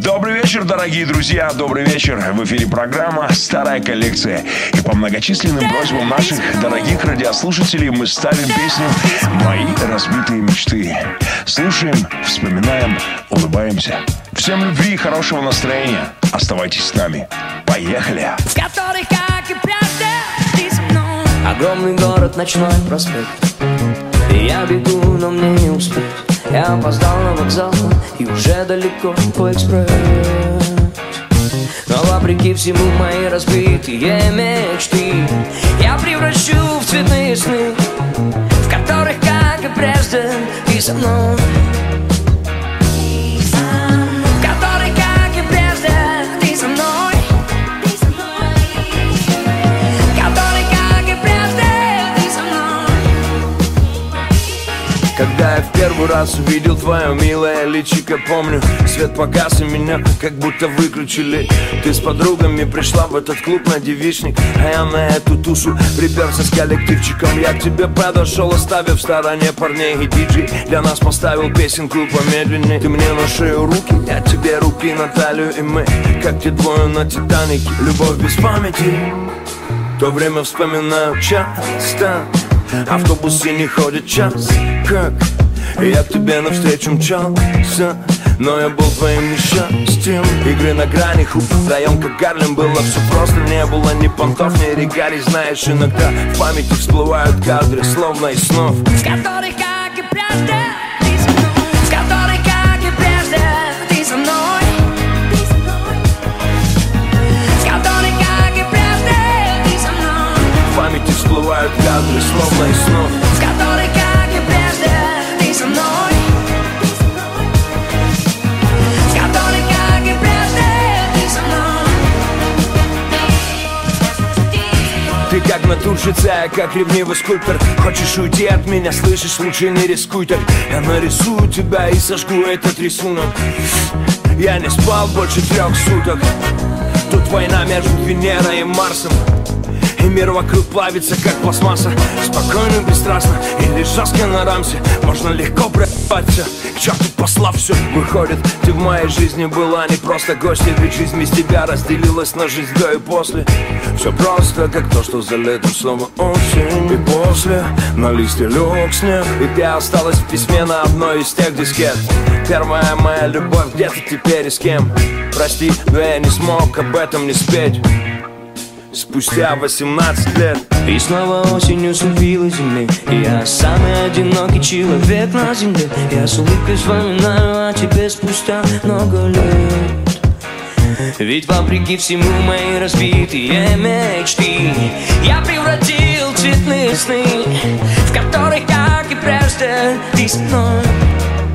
Добрый вечер, дорогие друзья, добрый вечер. В эфире программа «Старая коллекция». И по многочисленным просьбам наших дорогих радиослушателей мы ставим песню «Мои разбитые мечты». Слушаем, вспоминаем, улыбаемся. Всем любви и хорошего настроения. Оставайтесь с нами. Поехали! Огромный город, ночной проспект. И я бегу, но мне не успеть. Я опоздал на вокзал и уже далеко по экспресс. Но вопреки всему мои разбитые мечты я превращу в цветные сны, в которых, как и прежде, ты со мной. В которых, как и прежде, ты со мной. Когда я в первый раз увидел твое милое личико, помню, свет погас и меня как будто выключили. Ты с подругами пришла в этот клуб на девичник, а я на эту тушу приперся с коллективчиком. Я к тебе подошел, оставив в стороне парней и диджей. Для нас поставил песенку помедленней. Ты мне на шею руки, я тебе руки на талию. И мы, как те двое на Титанике. Любовь без памяти, то время вспоминаю часто. Автобусы не ходят час, как я к тебе навстречу мчался, но я был твоим несчастьем. Игры на грани, район как Гарлем. Было все просто, не было ни понтов, ни регалий. Знаешь, иногда в памяти всплывают кадры, словно из снов, в которых, как и прежде, ты со мной. В которых, как и прежде, ты со мной. В которых, как и прежде, ты со мной. В памяти всплывают кадры, словно из снов, в которых, как и прежде, ты со мной. В которых, как и прежде, ты со мной. Ты как натурщица, я как ревнивый скульптор. Хочешь уйти от меня, слышишь, лучше не рискуй так. Я нарисую тебя и сожгу этот рисунок. Я не спал больше 3 суток. Тут война между Венерой и Марсом, и мир вокруг плавится, как пластмасса. Спокойно, бесстрастно или жестко на рамсе можно легко проебаться. К черту послав все. Выходит, ты в моей жизни была не просто гостья, ведь жизнь без тебя разделилась на жизнь до и после. Все просто, как то, что за летом снова осень. И после на листе лег снег, и ты осталась в письме на одной из тех дискет. Первая моя любовь, где ты теперь и с кем? Прости, но я не смог об этом не спеть спустя 18 лет. И снова осенью ступила земли, и я самый одинокий человек на земле. Я с улыбкой вспоминаю о тебе спустя много лет. Ведь вопреки всему мои разбитые мечты я превратил в цветные сны, в которых, как и прежде, ты со мной.